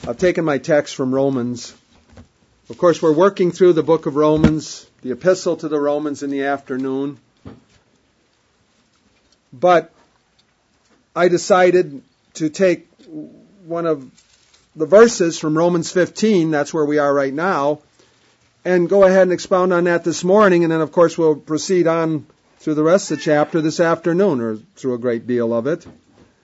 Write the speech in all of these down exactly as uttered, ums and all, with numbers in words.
I've taken my text from Romans. Of course, we're working through the book of Romans, the epistle to the Romans in the afternoon. But I decided to take one of the verses from Romans fifteen, that's where we are right now, and go ahead and expound on that this morning, and then of course we'll proceed on through the rest of the chapter this afternoon, or through a great deal of it.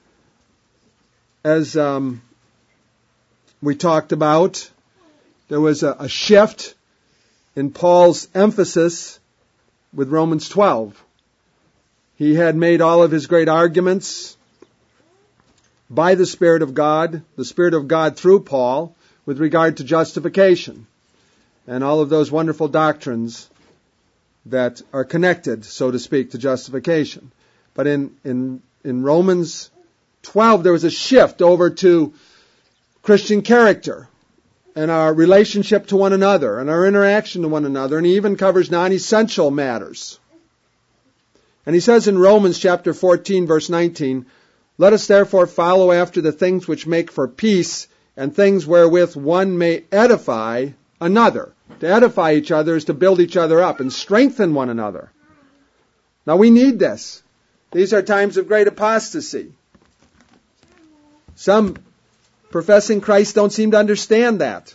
As um, we talked about, there was a, a shift in Paul's emphasis with Romans twelve. He had made all of his great arguments by the Spirit of God, the Spirit of God through Paul, with regard to justification and all of those wonderful doctrines that are connected, so to speak, to justification. But in, in, in Romans twelve, there was a shift over to Christian character and our relationship to one another and our interaction to one another, and he even covers non-essential matters. And he says in Romans chapter fourteen, verse nineteen, "Let us therefore follow after the things which make for peace, and things wherewith one may edify another." To edify each other is to build each other up and strengthen one another. Now we need this. These are times of great apostasy. Some professing Christ don't seem to understand that.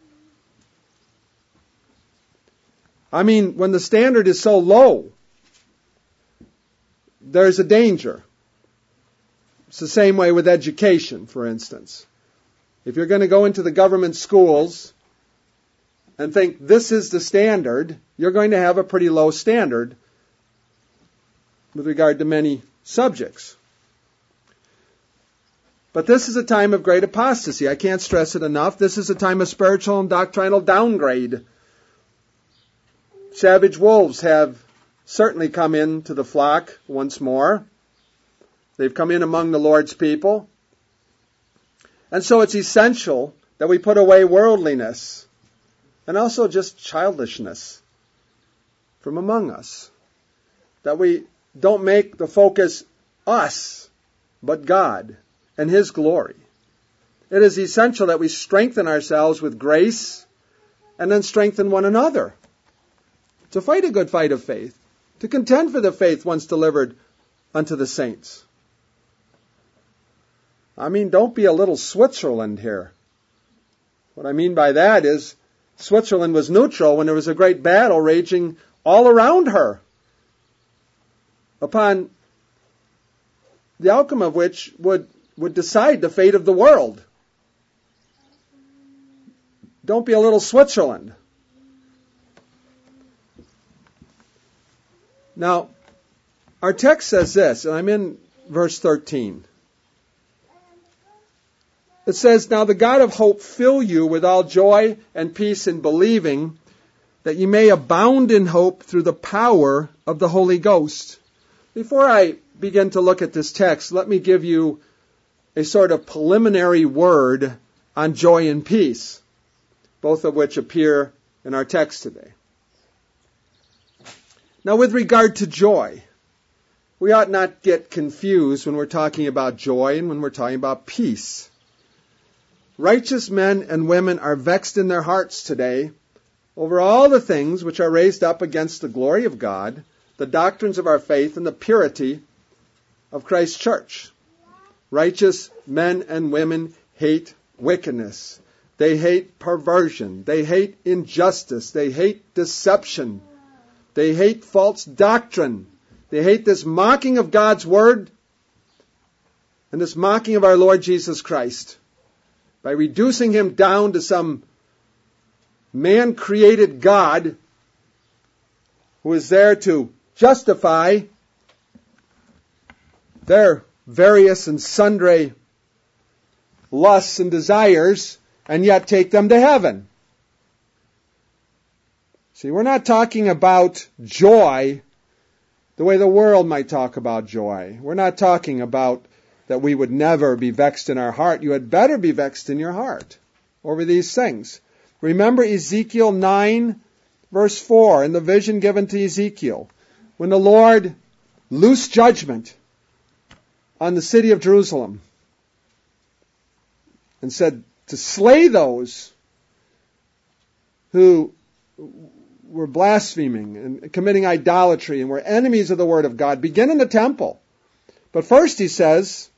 I mean, when the standard is so low, there's a danger. It's the same way with education, for instance. If you're going to go into the government schools and think this is the standard, you're going to have a pretty low standard with regard to many subjects. But this is a time of great apostasy. I can't stress it enough. This is a time of spiritual and doctrinal downgrade. Savage wolves have certainly come into the flock once more. They've come in among the Lord's people. And so it's essential that we put away worldliness and also just childishness from among us. That we don't make the focus us, but God and His glory. It is essential that we strengthen ourselves with grace and then strengthen one another. To fight a good fight of faith. To contend for the faith once delivered unto the saints. I mean, don't be a little Switzerland here. What I mean by that is, Switzerland was neutral when there was a great battle raging all around her, upon the outcome of which would, would decide the fate of the world. Don't be a little Switzerland. Now, our text says this, and I'm in verse thirteen. It says, "Now the God of hope fill you with all joy and peace in believing, that you may abound in hope through the power of the Holy Ghost." Before I begin to look at this text, let me give you a sort of preliminary word on joy and peace, both of which appear in our text today. Now, with regard to joy, we ought not get confused when we're talking about joy and when we're talking about peace. Righteous men and women are vexed in their hearts today over all the things which are raised up against the glory of God, the doctrines of our faith, and the purity of Christ's church. Righteous men and women hate wickedness. They hate perversion. They hate injustice. They hate deception. They hate false doctrine. They hate this mocking of God's word and this mocking of our Lord Jesus Christ by reducing Him down to some man-created God who is there to justify their various and sundry lusts and desires and yet take them to heaven. See, we're not talking about joy the way the world might talk about joy. We're not talking about that we would never be vexed in our heart. You had better be vexed in your heart over these things. Remember Ezekiel nine, verse four, in the vision given to Ezekiel, when the Lord loosed judgment on the city of Jerusalem and said, to slay those who were blaspheming and committing idolatry and were enemies of the Word of God, begin in the temple. But first he says,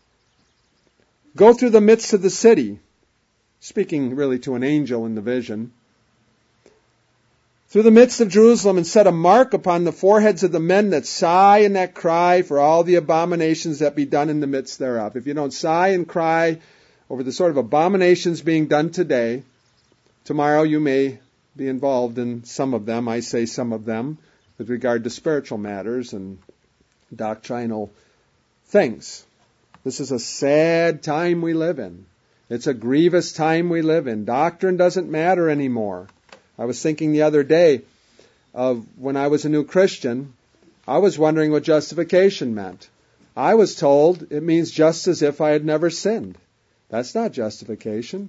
go through the midst of the city, speaking really to an angel in the vision, through the midst of Jerusalem, and set a mark upon the foreheads of the men that sigh and that cry for all the abominations that be done in the midst thereof. If you don't sigh and cry over the sort of abominations being done today, tomorrow you may be involved in some of them, I say some of them, with regard to spiritual matters and doctrinal things. This is a sad time we live in. It's a grievous time we live in. Doctrine doesn't matter anymore. I was thinking the other day of when I was a new Christian, I was wondering what justification meant. I was told it means just as if I had never sinned. That's not justification.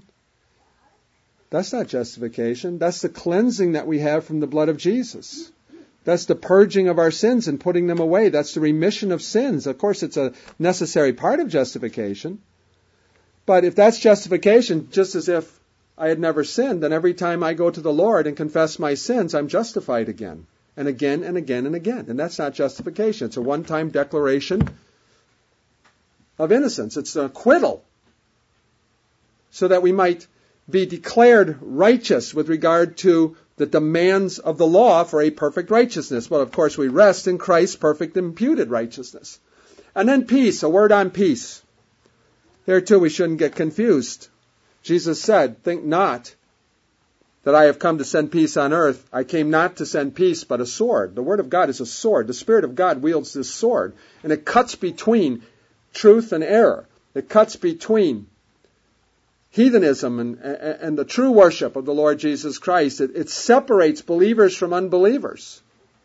That's not justification. That's the cleansing that we have from the blood of Jesus. That's the purging of our sins and putting them away. That's the remission of sins. Of course, it's a necessary part of justification. But if that's justification, just as if I had never sinned, then every time I go to the Lord and confess my sins, I'm justified again, and again, and again, and again. And that's not justification. It's a one-time declaration of innocence. It's an acquittal, so that we might be declared righteous with regard to the demands of the law for a perfect righteousness. Well, of course, we rest in Christ's perfect imputed righteousness. And then peace, a word on peace. Here, too, we shouldn't get confused. Jesus said, think not that I have come to send peace on earth. I came not to send peace, but a sword. The Word of God is a sword. The Spirit of God wields this sword, and it cuts between truth and error. It cuts between heathenism and, and the true worship of the Lord Jesus Christ. It, it separates believers from unbelievers.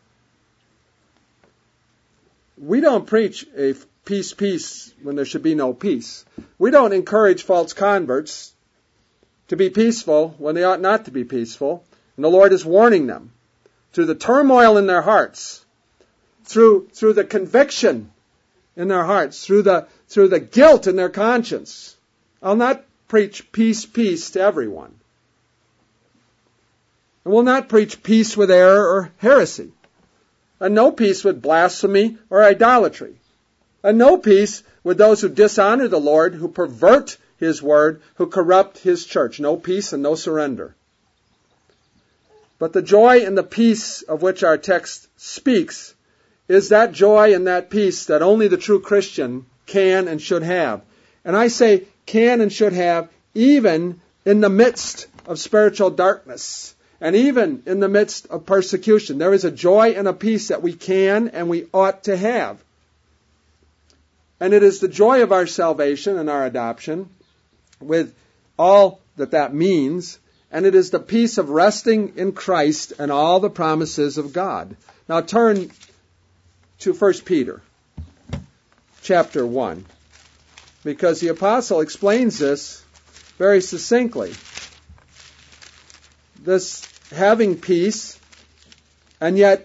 We don't preach a peace, peace when there should be no peace. We don't encourage false converts to be peaceful when they ought not to be peaceful. And the Lord is warning them through the turmoil in their hearts, through, through the conviction in their hearts, through the, through the guilt in their conscience. I'll not preach peace, peace to everyone. And will not preach peace with error or heresy. And no peace with blasphemy or idolatry. And no peace with those who dishonor the Lord, who pervert His word, who corrupt His church. No peace and no surrender. But the joy and the peace of which our text speaks is that joy and that peace that only the true Christian can and should have. And I say can and should have even in the midst of spiritual darkness and even in the midst of persecution. There is a joy and a peace that we can and we ought to have. And it is the joy of our salvation and our adoption with all that that means. And it is the peace of resting in Christ and all the promises of God. Now turn to First Peter chapter one. Because the apostle explains this very succinctly. This having peace and yet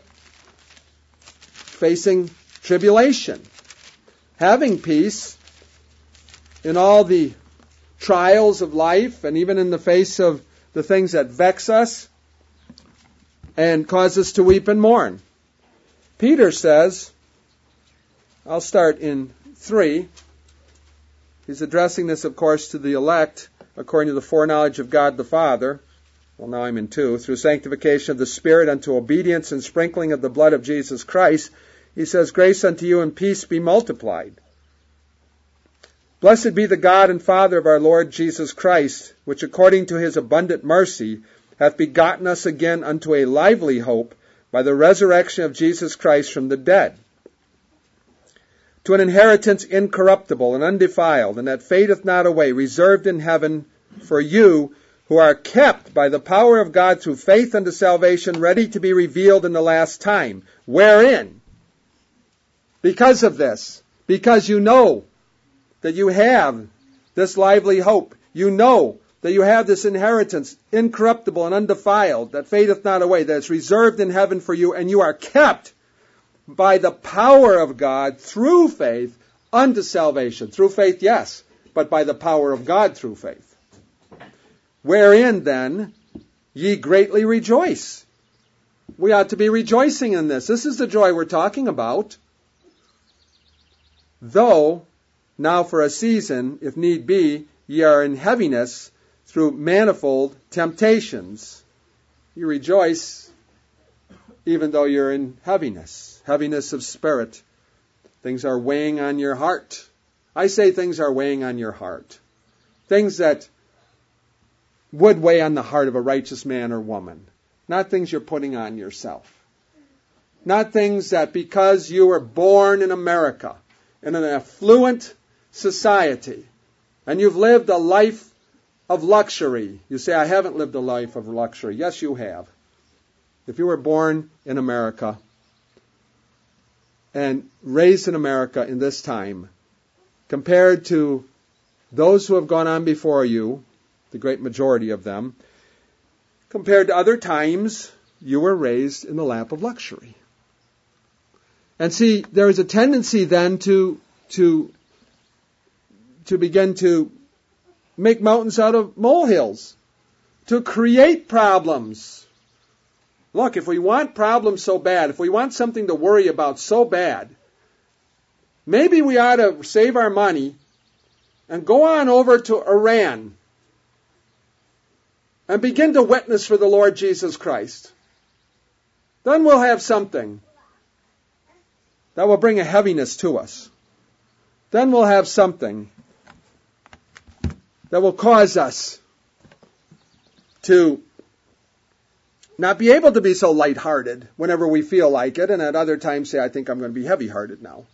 facing tribulation. Having peace in all the trials of life and even in the face of the things that vex us and cause us to weep and mourn. Peter says, I'll start in three. He's addressing this, of course, to the elect according to the foreknowledge of God the Father. Well, now I'm in two. Through sanctification of the Spirit unto obedience and sprinkling of the blood of Jesus Christ. He says, grace unto you and peace be multiplied. Blessed be the God and Father of our Lord Jesus Christ, which according to His abundant mercy hath begotten us again unto a lively hope by the resurrection of Jesus Christ from the dead, to an inheritance incorruptible and undefiled, and that fadeth not away, reserved in heaven for you, who are kept by the power of God through faith unto salvation, ready to be revealed in the last time. Wherein? Because of this. Because you know that you have this lively hope. You know that you have this inheritance, incorruptible and undefiled, that fadeth not away, that is reserved in heaven for you, and you are kept by the power of God through faith unto salvation. Through faith, yes, but by the power of God through faith. wherein then ye greatly rejoice. We ought to be rejoicing in this. This is the joy we're talking about. Though, now for a season, if need be, ye are in heaviness through manifold temptations. You rejoice even though you're in heaviness, heaviness of spirit. Things are weighing on your heart. I say things are weighing on your heart. Things that would weigh on the heart of a righteous man or woman. Not things you're putting on yourself. Not things that because you were born in America, in an affluent society, and you've lived a life of luxury. You say, I haven't lived a life of luxury. Yes, you have. If you were born in America and raised in America in this time, compared to those who have gone on before you, the great majority of them, compared to other times, you were raised in the lap of luxury. And see, there is a tendency then to to to begin to make mountains out of molehills, to create problems. Look, if we want problems so bad, if we want something to worry about so bad, maybe we ought to save our money and go on over to Iran and begin to witness for the Lord Jesus Christ. Then we'll have something that will bring a heaviness to us. Then we'll have something that will cause us to not be able to be so lighthearted whenever we feel like it, and at other times say, I think I'm going to be heavy-hearted now.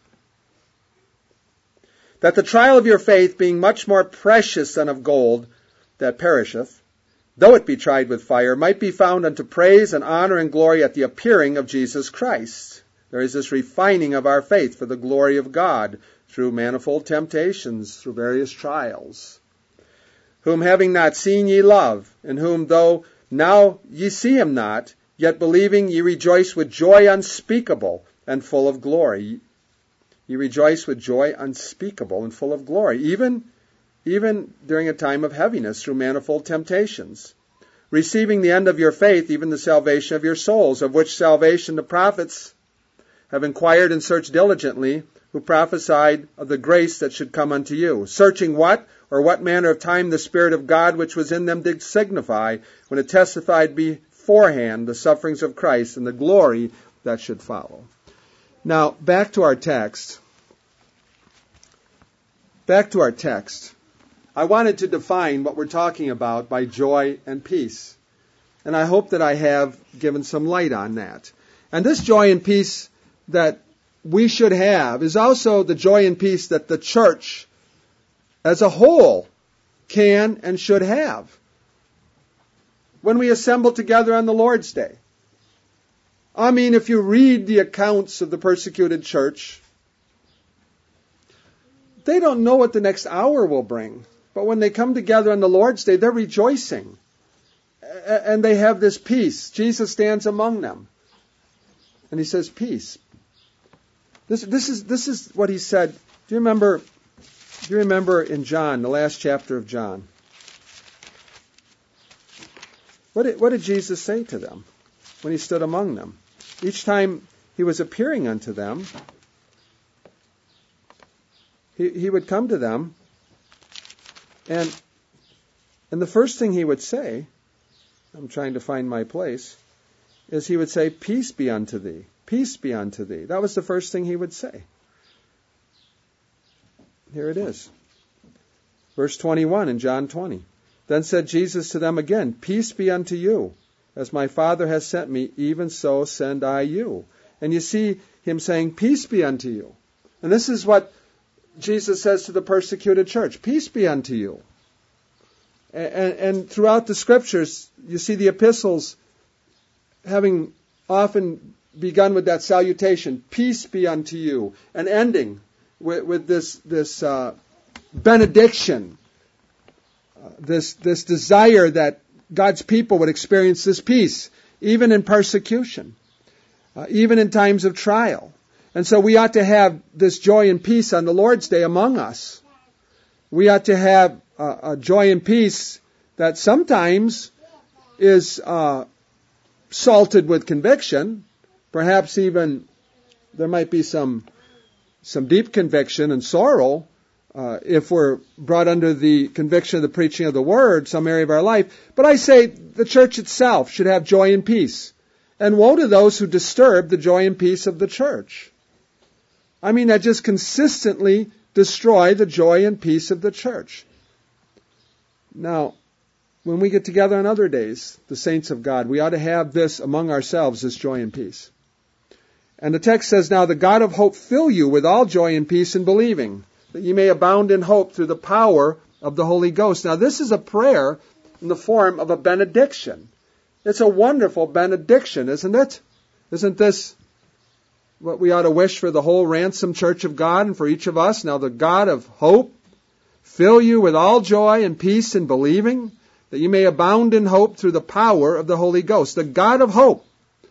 That the trial of your faith, being much more precious than of gold that perisheth, though it be tried with fire, might be found unto praise and honor and glory at the appearing of Jesus Christ. There is this refining of our faith for the glory of God through manifold temptations, through various trials. Whom having not seen ye love, and whom though now ye see him not, yet believing ye rejoice with joy unspeakable and full of glory. Ye rejoice with joy unspeakable and full of glory, even, even during a time of heaviness through manifold temptations. Receiving the end of your faith, even the salvation of your souls, of which salvation the prophets have inquired and searched diligently, who prophesied of the grace that should come unto you. Searching what, or what manner of time the Spirit of God which was in them did signify, when it testified beforehand the sufferings of Christ and the glory that should follow. Now, back to our text. Back to our text. I wanted to define what we're talking about by joy and peace. And I hope that I have given some light on that. And this joy and peace that we should have is also the joy and peace that the church as a whole can and should have when we assemble together on the Lord's Day. I mean, if you read the accounts of the persecuted church, they don't know what the next hour will bring. But when they come together on the Lord's Day, they're rejoicing. And they have this peace. Jesus stands among them. And he says, peace. This, this is, this is what he said. Do you remember, do you remember in John, the last chapter of John? What did, what did Jesus say to them when he stood among them? Each time he was appearing unto them, he, he would come to them, and, and the first thing he would say, I'm trying to find my place, is he would say, peace be unto thee. Peace be unto thee. That was the first thing he would say. Here it is. Verse twenty-one in John twenty. Then said Jesus to them again, peace be unto you. As my Father has sent me, even so send I you. And you see him saying, peace be unto you. And this is what Jesus says to the persecuted church. Peace be unto you. And, and throughout the Scriptures, you see the epistles having often begun with that salutation, peace be unto you, and ending with, with this, this uh, benediction, uh, this, this desire that God's people would experience this peace, even in persecution, uh, even in times of trial. And so we ought to have this joy and peace on the Lord's Day among us. We ought to have uh, a joy and peace that sometimes is uh, salted with conviction. Perhaps even there might be some some deep conviction and sorrow uh, if we're brought under the conviction of the preaching of the Word, some area of our life. But I say the church itself should have joy and peace. And woe to those who disturb the joy and peace of the church. I mean, that just consistently destroy the joy and peace of the church. Now, when we get together on other days, the saints of God, we ought to have this among ourselves, this joy and peace. And the text says, now the God of hope fill you with all joy and peace in believing, that ye may abound in hope through the power of the Holy Ghost. Now, this is a prayer in the form of a benediction. It's a wonderful benediction, isn't it? Isn't this what we ought to wish for the whole ransomed church of God and for each of us? Now the God of hope fill you with all joy and peace in believing, that you may abound in hope through the power of the Holy Ghost. The God of hope.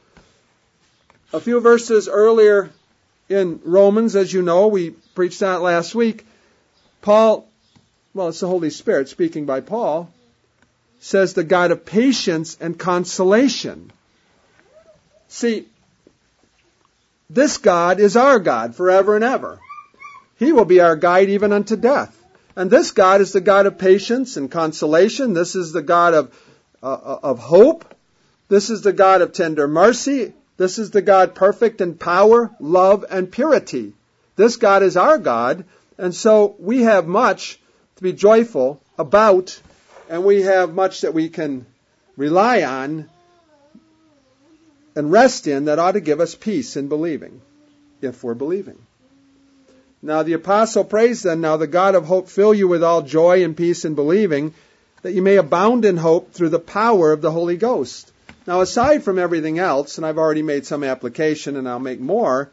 A few verses earlier in Romans, as you know, we preached that last week, Paul, well, it's the Holy Spirit speaking by Paul, says the God of patience and consolation. See, this God is our God forever and ever. He will be our guide even unto death. And this God is the God of patience and consolation. This is the God of, uh, of hope. This is the God of tender mercy. This is the God perfect in power, love, and purity. This God is our God. And so we have much to be joyful about, and we have much that we can rely on and rest in that ought to give us peace in believing, if we're believing. Now the apostle prays then, now the God of hope fill you with all joy and peace in believing, that you may abound in hope through the power of the Holy Ghost. Now aside from everything else, and I've already made some application and I'll make more,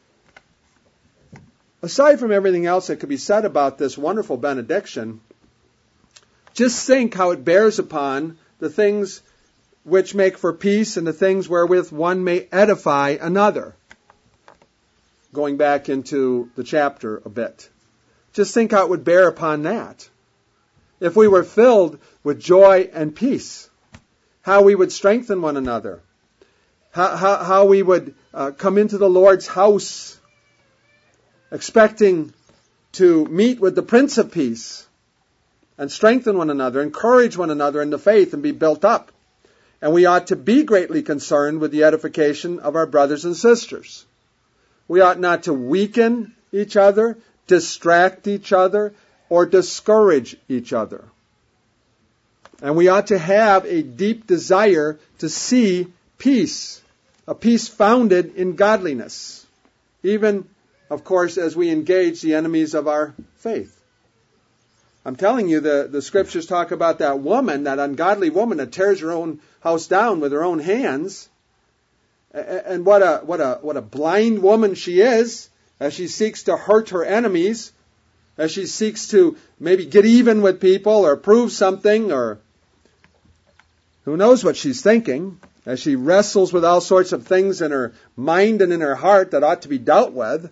aside from everything else that could be said about this wonderful benediction, just think how it bears upon the things which make for peace and the things wherewith one may edify another. Going back into the chapter a bit. Just think how it would bear upon that. If we were filled with joy and peace, how we would strengthen one another, how, how, how we would uh, come into the Lord's house expecting to meet with the Prince of Peace and strengthen one another, encourage one another in the faith and be built up. And we ought to be greatly concerned with the edification of our brothers and sisters. We ought not to weaken each other, distract each other, or discourage each other. And we ought to have a deep desire to see peace, a peace founded in godliness, even, of course, as we engage the enemies of our faith. I'm telling you, the, the scriptures talk about that woman, that ungodly woman that tears her own house down with her own hands. And what a what a what a blind woman she is, as she seeks to hurt her enemies, as she seeks to maybe get even with people or prove something, or who knows what she's thinking, as she wrestles with all sorts of things in her mind and in her heart that ought to be dealt with.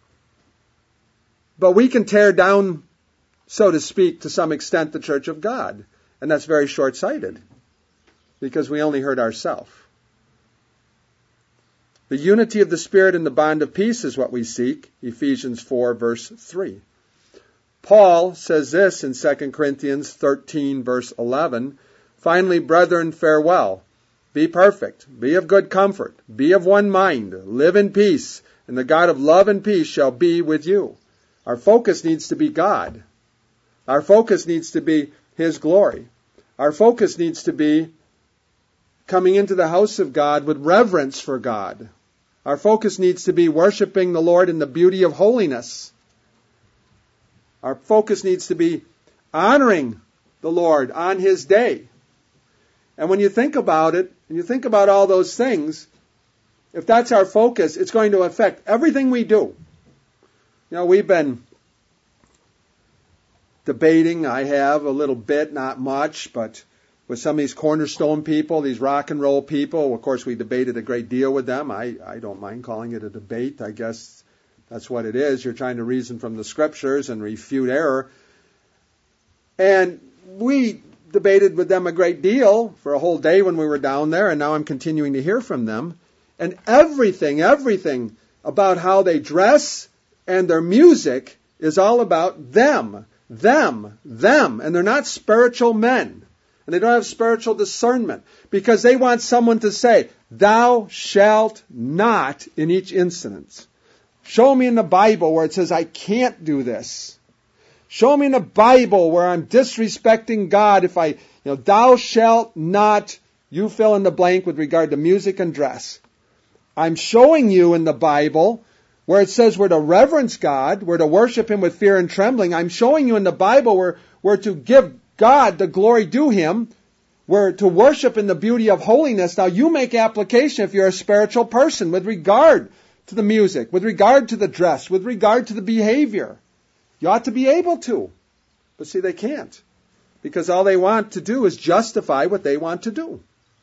But we can tear down, so to speak, to some extent, the church of God. And that's very short-sighted, because we only hurt ourselves. The unity of the Spirit and the bond of peace is what we seek, Ephesians four, verse three. Paul says this in Second Corinthians thirteen, verse eleven, finally, brethren, farewell. Be perfect, be of good comfort, be of one mind, live in peace, and the God of love and peace shall be with you. Our focus needs to be God. Our focus needs to be His glory. Our focus needs to be coming into the house of God with reverence for God. Our focus needs to be worshiping the Lord in the beauty of holiness. Our focus needs to be honoring the Lord on His day. And when you think about it, and you think about all those things, if that's our focus, it's going to affect everything we do. You know, we've been debating, I have a little bit, not much, but with some of these cornerstone people, these rock and roll people. Of course, we debated a great deal with them. I, I don't mind calling it a debate. I guess that's what it is. You're trying to reason from the scriptures and refute error. And we debated with them a great deal for a whole day when we were down there, and now I'm continuing to hear from them. And everything, everything about how they dress and their music is all about them, them, them. And they're not spiritual men. And they don't have spiritual discernment because they want someone to say, thou shalt not in each instance. Show me in the Bible where it says I can't do this. Show me in the Bible where I'm disrespecting God if I, you know, thou shalt not, you fill in the blank with regard to music and dress. I'm showing you in the Bible where it says we're to reverence God, we're to worship Him with fear and trembling. I'm showing you in the Bible where we're to give God the glory due Him. We're to worship in the beauty of holiness. Now you make application if you're a spiritual person with regard to the music, with regard to the dress, with regard to the behavior. You ought to be able to. But see, they can't. Because all they want to do is justify what they want to do.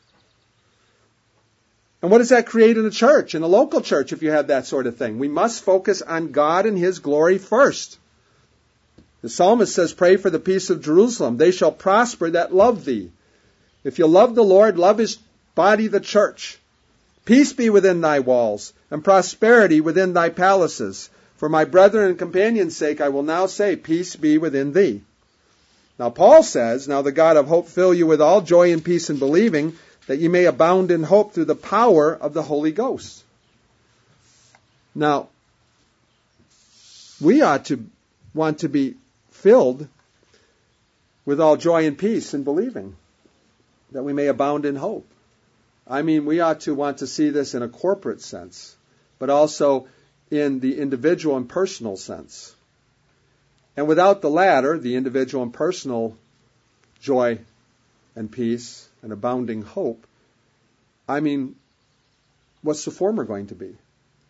And what does that create in a church, in a local church, if you have that sort of thing? We must focus on God and His glory first. The psalmist says, pray for the peace of Jerusalem. They shall prosper that love thee. If you love the Lord, love His body, the church. Peace be within thy walls, and prosperity within thy palaces. For my brethren and companions' sake, I will now say, peace be within thee. Now Paul says, now the God of hope fill you with all joy and peace in believing, that ye may abound in hope through the power of the Holy Ghost. Now, we ought to want to be filled with all joy and peace in believing, that we may abound in hope. I mean, we ought to want to see this in a corporate sense, but also in the individual and personal sense. And without the latter, the individual and personal joy and peace and abounding hope, I mean, what's the former going to be?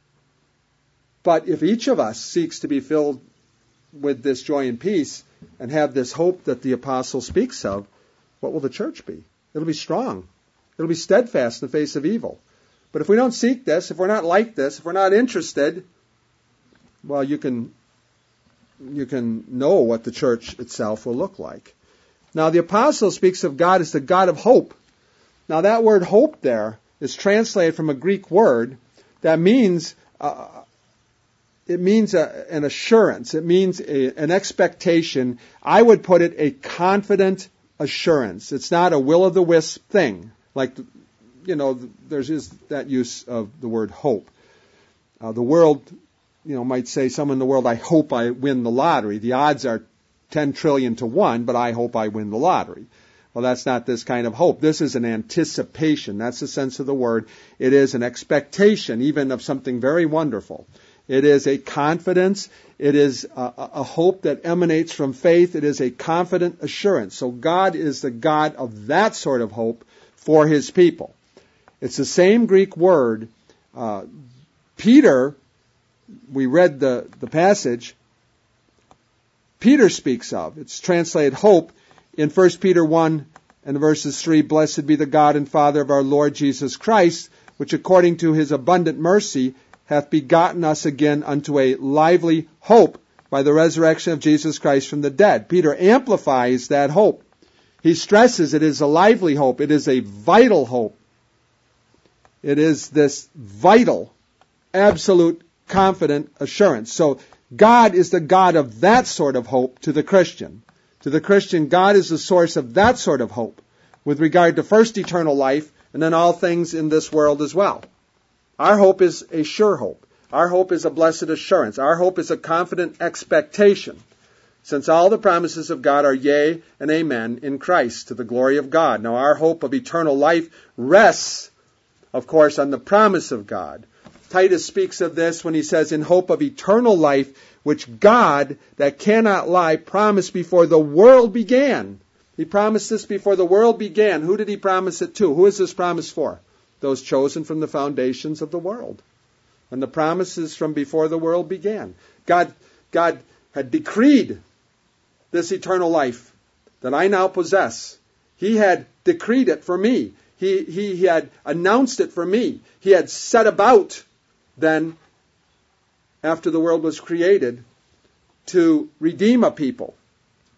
But if each of us seeks to be filled with this joy and peace and have this hope that the apostle speaks of, what will the church be? It'll be strong. It'll be steadfast in the face of evil. But if we don't seek this, if we're not like this, if we're not interested, well, you can you can know what the church itself will look like. Now, the apostle speaks of God as the God of hope. Now, that word hope there is translated from a Greek word that means uh, it means a, an assurance. It means a, an expectation. I would put it a confident assurance. It's not a will-o'-the-wisp thing. Like, you know, there's just that use of the word hope. Uh, the world, you know, might say, someone in the world, I hope I win the lottery. The odds are ten trillion to one, but I hope I win the lottery. Well, that's not this kind of hope. This is an anticipation. That's the sense of the word. It is an expectation, even of something very wonderful. It is a confidence. It is a, a hope that emanates from faith. It is a confident assurance. So God is the God of that sort of hope for His people. It's the same Greek word. Uh, Peter, we read the, the passage, Peter speaks of. It's translated hope in First Peter one and verses three, blessed be the God and Father of our Lord Jesus Christ, which according to His abundant mercy hath begotten us again unto a lively hope by the resurrection of Jesus Christ from the dead. Peter amplifies that hope. He stresses it is a lively hope. It is a vital hope. It is this vital, absolute, confident assurance. So God is the God of that sort of hope to the Christian. To the Christian, God is the source of that sort of hope with regard to first eternal life and then all things in this world as well. Our hope is a sure hope. Our hope is a blessed assurance. Our hope is a confident expectation, since all the promises of God are yea and amen in Christ to the glory of God. Now, our hope of eternal life rests, of course, on the promise of God. Titus speaks of this when he says, in hope of eternal life, which God, that cannot lie, promised before the world began. He promised this before the world began. Who did He promise it to? Who is this promise for? Those chosen from the foundations of the world. And the promises from before the world began. God, God had decreed this eternal life that I now possess. He had decreed it for me. He, he, he had announced it for me. He had set about then, after the world was created, to redeem a people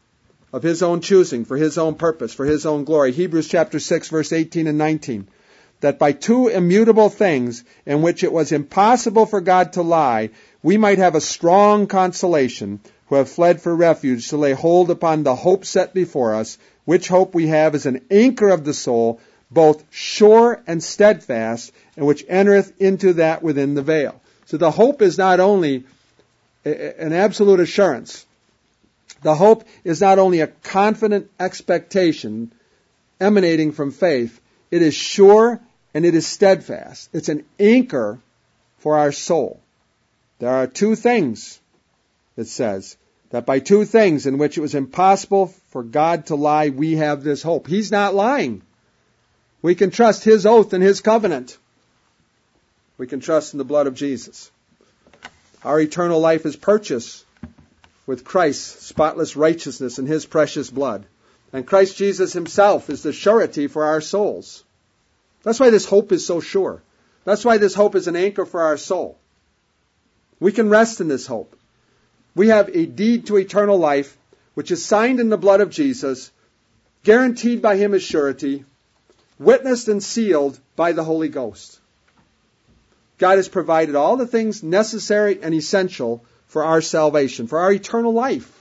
of His own choosing, for His own purpose, for His own glory. Hebrews chapter six, verse eighteen and nineteen. That by two immutable things in which it was impossible for God to lie, we might have a strong consolation who have fled for refuge to lay hold upon the hope set before us, which hope we have as an anchor of the soul, both sure and steadfast, and which entereth into that within the veil. So the hope is not only an absolute assurance. The hope is not only a confident expectation emanating from faith. It is sure and it is steadfast. It's an anchor for our soul. There are two things, it says, that by two things in which it was impossible for God to lie, we have this hope. He's not lying. We can trust His oath and His covenant. We can trust in the blood of Jesus. Our eternal life is purchased with Christ's spotless righteousness and His precious blood. And Christ Jesus Himself is the surety for our souls. That's why this hope is so sure. That's why this hope is an anchor for our soul. We can rest in this hope. We have a deed to eternal life, which is signed in the blood of Jesus, guaranteed by Him as surety, witnessed and sealed by the Holy Ghost. God has provided all the things necessary and essential for our salvation, for our eternal life.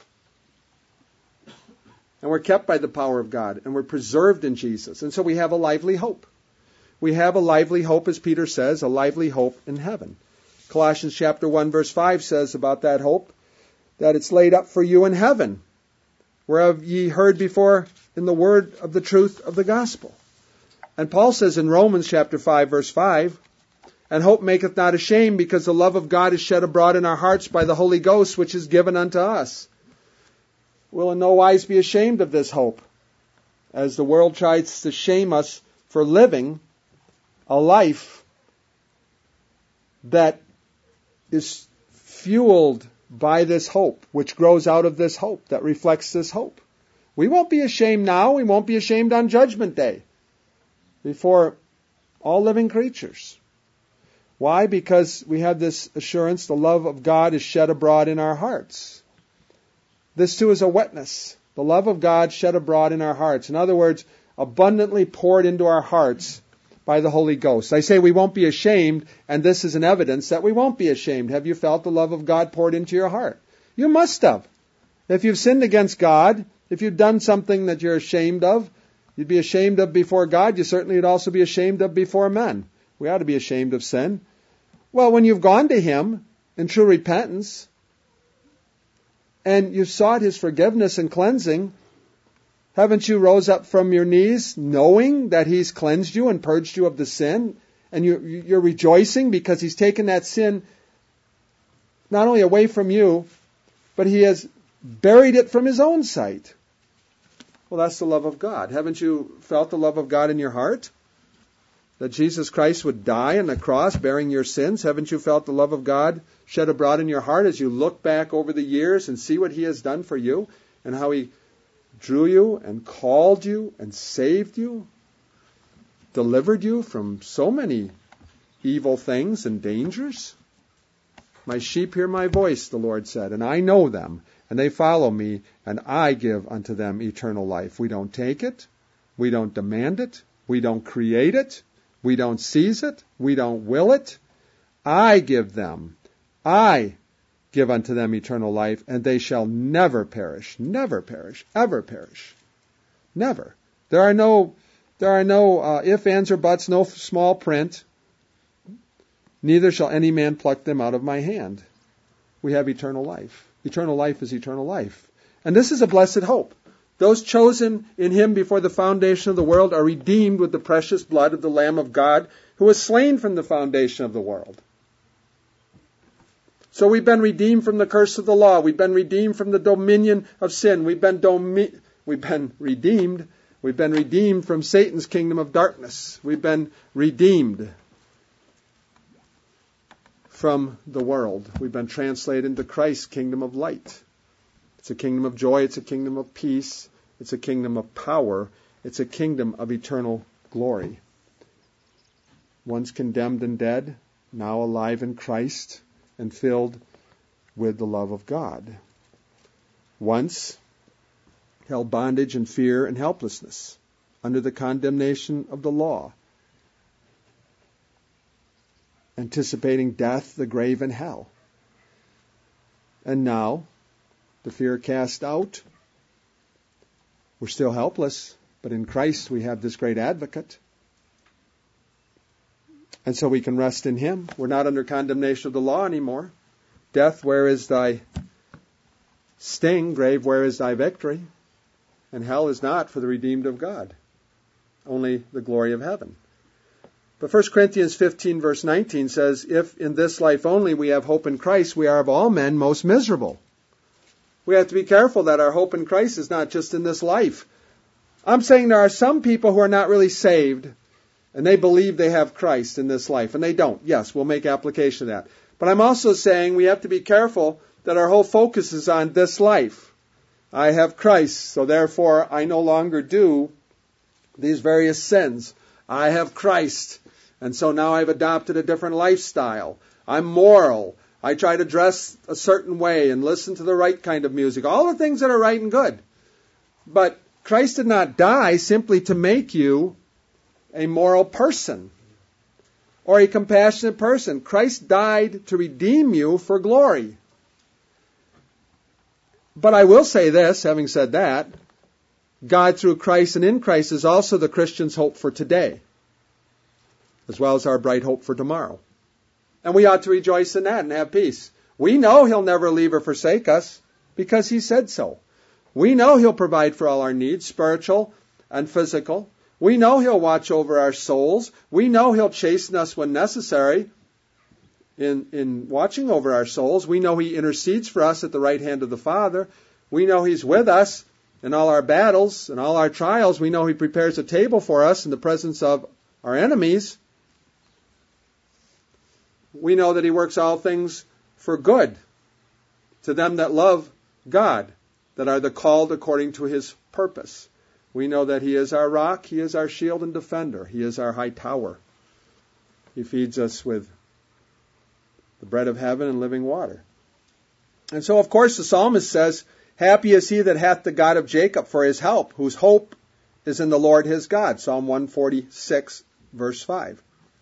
And we're kept by the power of God, and we're preserved in Jesus. And so we have a lively hope. We have a lively hope, as Peter says, a lively hope in heaven. Colossians chapter one, verse five says about that hope, that it's laid up for you in heaven, whereof ye heard before in the word of the truth of the gospel. And Paul says in Romans chapter five, verse five, and hope maketh not ashamed, because the love of God is shed abroad in our hearts by the Holy Ghost, which is given unto us. We'll in no wise be ashamed of this hope, as the world tries to shame us for living a life that is fueled by this hope, which grows out of this hope, that reflects this hope. We won't be ashamed now. We won't be ashamed on Judgment Day before all living creatures. Why? Because we have this assurance, the love of God is shed abroad in our hearts. This too is a witness. The love of God shed abroad in our hearts. In other words, abundantly poured into our hearts by the Holy Ghost. I say we won't be ashamed, and this is an evidence that we won't be ashamed. Have you felt the love of God poured into your heart? You must have. If you've sinned against God, if you've done something that you're ashamed of, you'd be ashamed of before God, you certainly would also be ashamed of before men. We ought to be ashamed of sin. Well, when you've gone to Him in true repentance, and you've sought His forgiveness and cleansing, haven't you rose up from your knees knowing that He's cleansed you and purged you of the sin? And you're, you're rejoicing because He's taken that sin not only away from you, but He has buried it from His own sight. Well, that's the love of God. Haven't you felt the love of God in your heart? That Jesus Christ would die on the cross bearing your sins? Haven't you felt the love of God shed abroad in your heart as you look back over the years and see what He has done for you and how He drew you and called you and saved you, delivered you from so many evil things and dangers? My sheep hear my voice, the Lord said, and I know them, and they follow me, and I give unto them eternal life. We don't take it. We don't demand it. We don't create it. We don't seize it. We don't will it. I give them. I give unto them eternal life, and they shall never perish, never perish, ever perish. Never. There are no, there are no uh, if, ands, or buts, no small print. Neither shall any man pluck them out of my hand. We have eternal life. Eternal life is eternal life. And this is a blessed hope. Those chosen in Him before the foundation of the world are redeemed with the precious blood of the Lamb of God, who was slain from the foundation of the world. So we've been redeemed from the curse of the law. We've been redeemed from the dominion of sin. We've been domi- we've been redeemed. We've been redeemed from Satan's kingdom of darkness. We've been redeemed from the world. We've been translated into Christ's kingdom of light. It's a kingdom of joy. It's a kingdom of peace. It's a kingdom of power. It's a kingdom of eternal glory. Once condemned and dead, now alive in Christ and filled with the love of God. Once held bondage and fear and helplessness under the condemnation of the law, anticipating death, the grave, and hell. And now, the fear cast out, we're still helpless, but in Christ we have this great advocate. And so we can rest in Him. We're not under condemnation of the law anymore. Death, where is thy sting? Grave, where is thy victory? And hell is not for the redeemed of God. Only the glory of heaven. But First Corinthians fifteen verse nineteen says, if in this life only we have hope in Christ, we are of all men most miserable. We have to be careful that our hope in Christ is not just in this life. I'm saying there are some people who are not really saved, and they believe they have Christ in this life, and they don't. Yes, we'll make application of that. But I'm also saying we have to be careful that our whole focus is on this life. I have Christ, so therefore I no longer do these various sins. I have Christ, and so now I've adopted a different lifestyle. I'm moral. I try to dress a certain way and listen to the right kind of music. All the things that are right and good. But Christ did not die simply to make you a moral person or a compassionate person. Christ died to redeem you for glory. But I will say this, having said that, God through Christ and in Christ is also the Christian's hope for today, as well as our bright hope for tomorrow. And we ought to rejoice in that and have peace. We know He'll never leave or forsake us because He said so. We know He'll provide for all our needs, spiritual and physical. We know He'll watch over our souls. We know He'll chasten us when necessary in, in watching over our souls. We know He intercedes for us at the right hand of the Father. We know He's with us in all our battles and all our trials. We know He prepares a table for us in the presence of our enemies. We know that He works all things for good to them that love God, that are the called according to His purpose. We know that He is our rock, He is our shield and defender, He is our high tower. He feeds us with the bread of heaven and living water. And so, of course, the psalmist says, happy is he that hath the God of Jacob for his help, whose hope is in the Lord his God. Psalm one forty-six, verse five.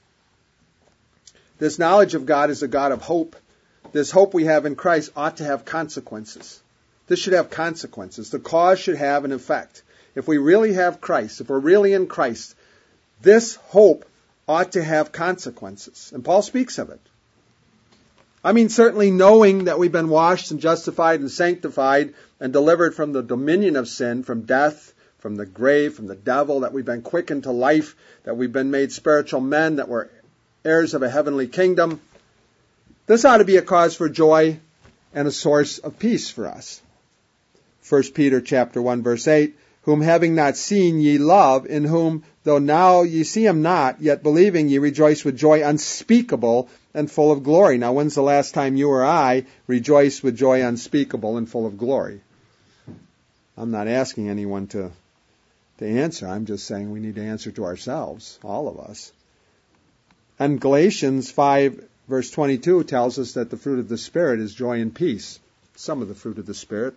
This knowledge of God is a God of hope. This hope we have in Christ ought to have consequences. This should have consequences. The cause should have an effect. If we really have Christ, if we're really in Christ, this hope ought to have consequences. And Paul speaks of it. I mean, certainly knowing that we've been washed and justified and sanctified and delivered from the dominion of sin, from death, from the grave, from the devil, that we've been quickened to life, that we've been made spiritual men, that we're heirs of a heavenly kingdom. This ought to be a cause for joy and a source of peace for us. First Peter chapter one, verse eight, whom having not seen ye love, in whom, though now ye see him not, yet believing ye rejoice with joy unspeakable and full of glory. Now, when's the last time you or I rejoiced with joy unspeakable and full of glory? I'm not asking anyone to, to answer. I'm just saying we need to answer to ourselves, all of us. And Galatians five, verse twenty-two tells us that the fruit of the Spirit is joy and peace. Some of the fruit of the Spirit.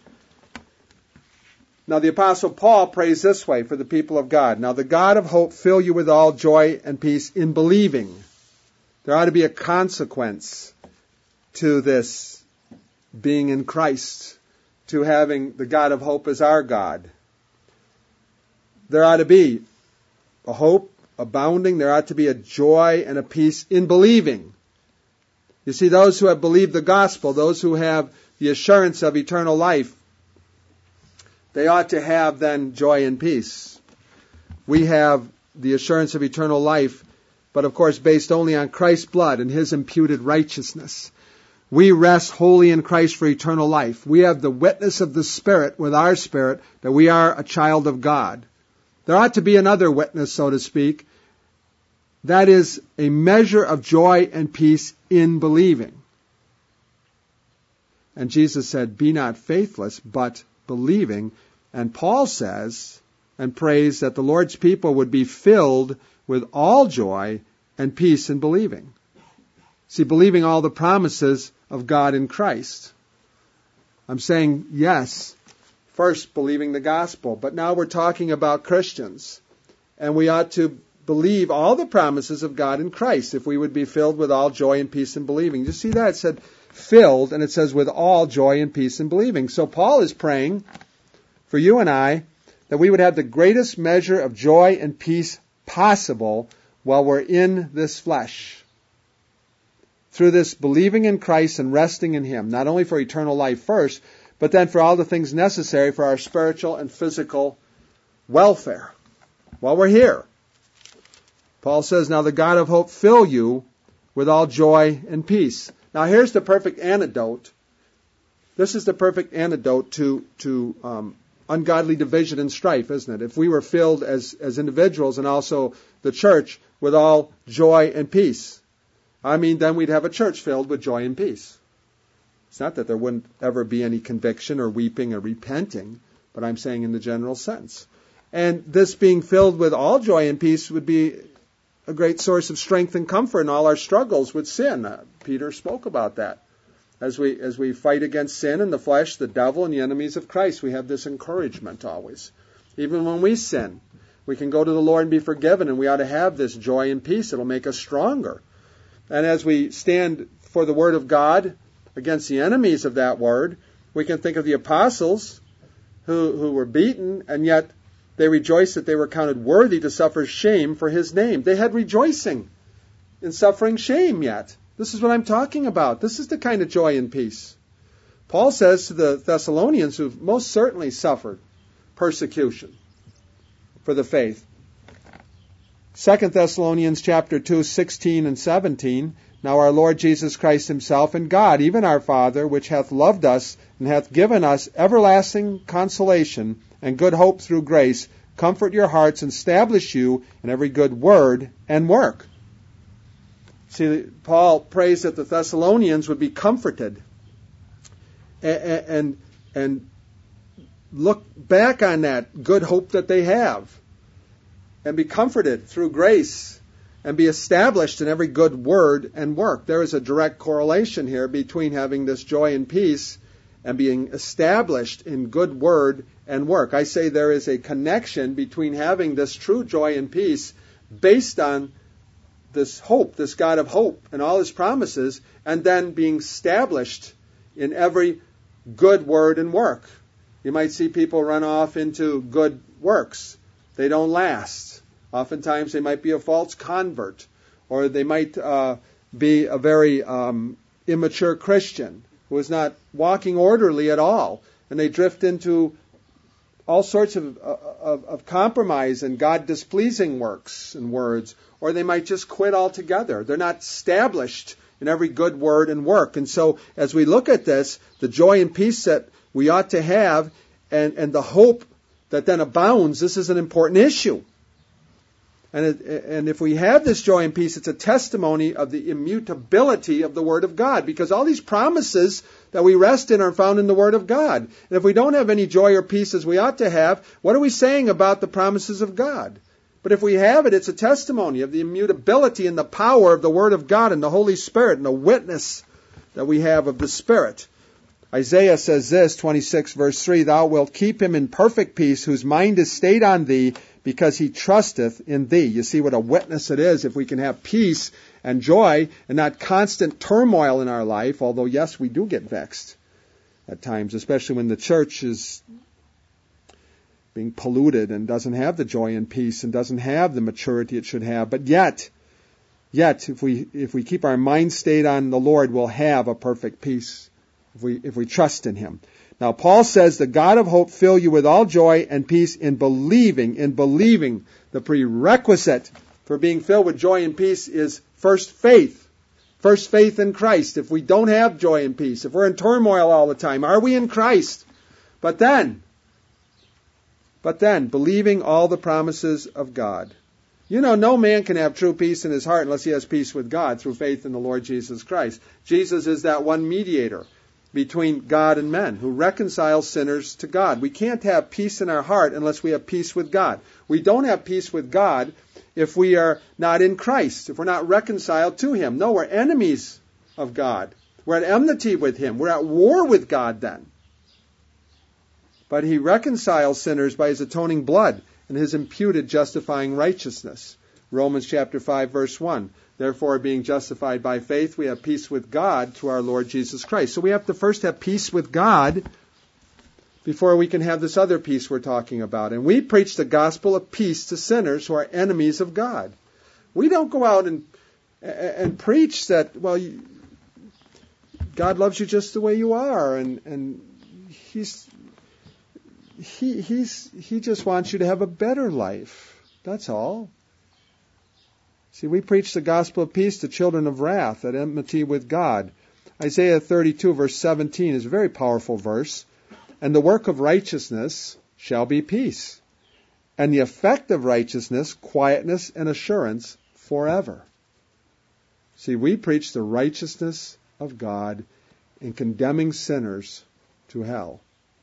Now the Apostle Paul prays this way for the people of God. Now the God of hope fill you with all joy and peace in believing. There ought to be a consequence to this being in Christ, to having the God of hope as our God. There ought to be a hope abounding. There ought to be a joy and a peace in believing. You see, those who have believed the gospel, those who have the assurance of eternal life, they ought to have then joy and peace. We have the assurance of eternal life, but of course based only on Christ's blood and His imputed righteousness. We rest wholly in Christ for eternal life. We have the witness of the Spirit with our spirit that we are a child of God. There ought to be another witness, so to speak. That is a measure of joy and peace in believing. And Jesus said, be not faithless, but believing. And Paul says and prays that the Lord's people would be filled with all joy and peace in believing. See, believing all the promises of God in Christ. I'm saying yes, First, believing the gospel. But now we're talking about Christians. And we ought to believe all the promises of God in Christ if we would be filled with all joy and peace in believing. You see that? It said filled, and it says with all joy and peace in believing. So Paul is praying for you and I that we would have the greatest measure of joy and peace possible while we're in this flesh. Through this believing in Christ and resting in Him, not only for eternal life first, but then for all the things necessary for our spiritual and physical welfare while we're here. Paul says, now the God of hope fill you with all joy and peace. Now here's the perfect antidote. This is the perfect antidote to, to um, ungodly division and strife, isn't it? If we were filled as, as individuals and also the church with all joy and peace, I mean, then we'd have a church filled with joy and peace. It's not that there wouldn't ever be any conviction or weeping or repenting, but I'm saying in the general sense. And this being filled with all joy and peace would be a great source of strength and comfort in all our struggles with sin. Uh, Peter spoke about that. As we as we fight against sin and the flesh, the devil, and the enemies of Christ, we have this encouragement always. Even when we sin, we can go to the Lord and be forgiven, and we ought to have this joy and peace. It'll make us stronger. And as we stand for the Word of God against the enemies of that Word, we can think of the apostles who, who were beaten, and yet they rejoiced that they were counted worthy to suffer shame for His name. They had rejoicing in suffering shame yet. This is what I'm talking about. This is the kind of joy and peace. Paul says to the Thessalonians, who've most certainly suffered persecution for the faith. Second Thessalonians chapter two, sixteen and seventeen. Now our Lord Jesus Christ Himself and God, even our Father, which hath loved us and hath given us everlasting consolation and good hope through grace, comfort your hearts and establish you in every good word and work. See, Paul prays that the Thessalonians would be comforted and, and, and look back on that good hope that they have and be comforted through grace and be established in every good word and work. There is a direct correlation here between having this joy and peace and being established in good word and work. I say there is a connection between having this true joy and peace based on this hope, this God of hope and all His promises, and then being established in every good word and work. You might see people run off into good works. They don't last. Oftentimes they might be a false convert, or they might uh, be a very um, immature Christian who is not walking orderly at all, and they drift into all sorts of, of, of compromise and God-displeasing works and words, or they might just quit altogether. They're not established in every good word and work. And so as we look at this, the joy and peace that we ought to have and, and the hope that then abounds, this is an important issue. And, it, and if we have this joy and peace, it's a testimony of the immutability of the Word of God, because all these promises that we rest in are found in the Word of God. And if we don't have any joy or peace as we ought to have, what are we saying about the promises of God? But if we have it, it's a testimony of the immutability and the power of the Word of God and the Holy Spirit and the witness that we have of the Spirit. Isaiah says this, twenty-six verse three, Thou wilt keep him in perfect peace, whose mind is stayed on Thee, because he trusteth in Thee. You see what a witness it is if we can have peace and joy and not constant turmoil in our life, although yes, we do get vexed at times, especially when the church is being polluted and doesn't have the joy and peace and doesn't have the maturity it should have. But yet, yet, if we if we keep our mind stayed on the Lord, we'll have a perfect peace if we if we trust in Him. Now, Paul says, the God of hope fill you with all joy and peace in believing. In believing, the prerequisite for being filled with joy and peace is first faith. First faith in Christ. If we don't have joy and peace, if we're in turmoil all the time, are we in Christ? But then, but then, believing all the promises of God. You know, no man can have true peace in his heart unless he has peace with God through faith in the Lord Jesus Christ. Jesus is that one mediator between God and men who reconciles sinners to God. We can't have peace in our heart unless we have peace with God. We don't have peace with God if we are not in Christ, if we're not reconciled to Him. No, we're enemies of God. We're at enmity with Him. We're at war with God then. but he reconciles sinners by his atoning blood and his imputed justifying righteousness. Romans chapter five, verse one. Therefore, being justified by faith, we have peace with God through our Lord Jesus Christ. So we have to first have peace with God before we can have this other peace we're talking about. And we preach the gospel of peace to sinners who are enemies of God. We don't go out and and preach that, well, God loves you just the way you are, and and he's he he's he just wants you to have a better life. That's all. See, we preach the gospel of peace to children of wrath, at enmity with God. Isaiah thirty-two, verse seventeen is a very powerful verse. And the work of righteousness shall be peace, and the effect of righteousness, quietness and assurance forever. See, we preach the righteousness of God in condemning sinners to hell.